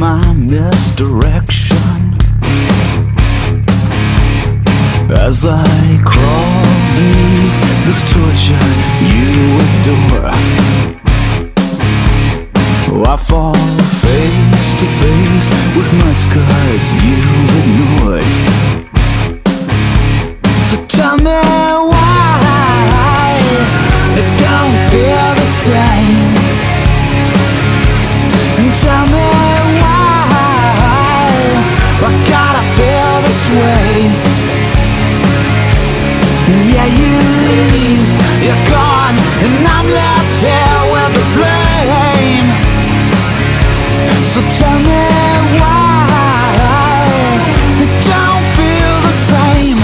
my misdirection as I crawl beneath this torture you adore. I fall face to face with my scars you've ignored. So tell me why it don't feel the same, and tell me why I gotta feel this way. Yeah, you leave, you're gone, and I'm left here with the blame. So tell me why it don't feel the same.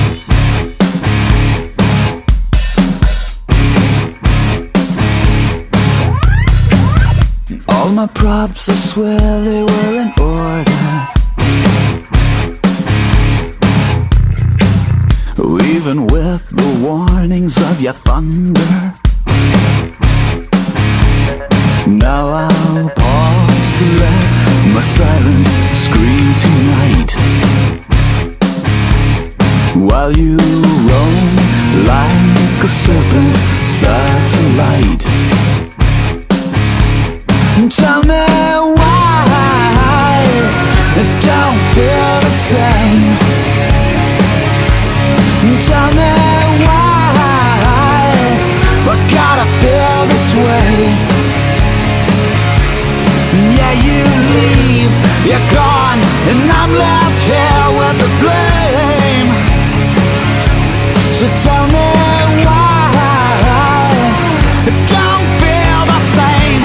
All my props, I swear they were in order, even with the warnings of your thunder. Now I'll pause to let my silence scream tonight, while you roam like a serpent satellite. Tell me why it don't feel the same. Tell me why I gotta feel this way. Yeah, you leave, you're gone, and I'm left here with the blame. So tell me why it don't feel the same.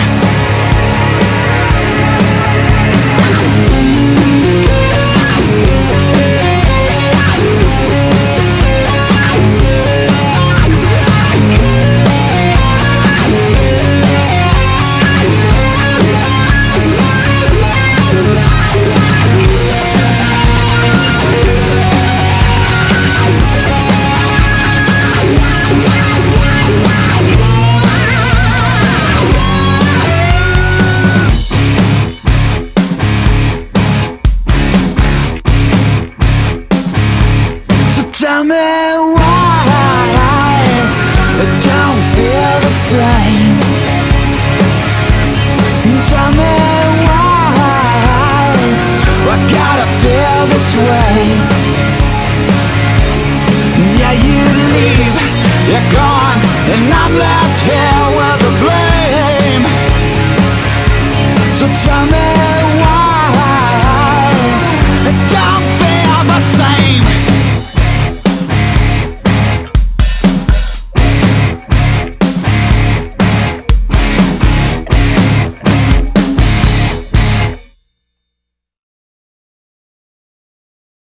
Tell me why it don't feel the same. Tell me why I gotta feel this way. Yeah, you leave, you're gone, and I'm left here with the blame. So tell me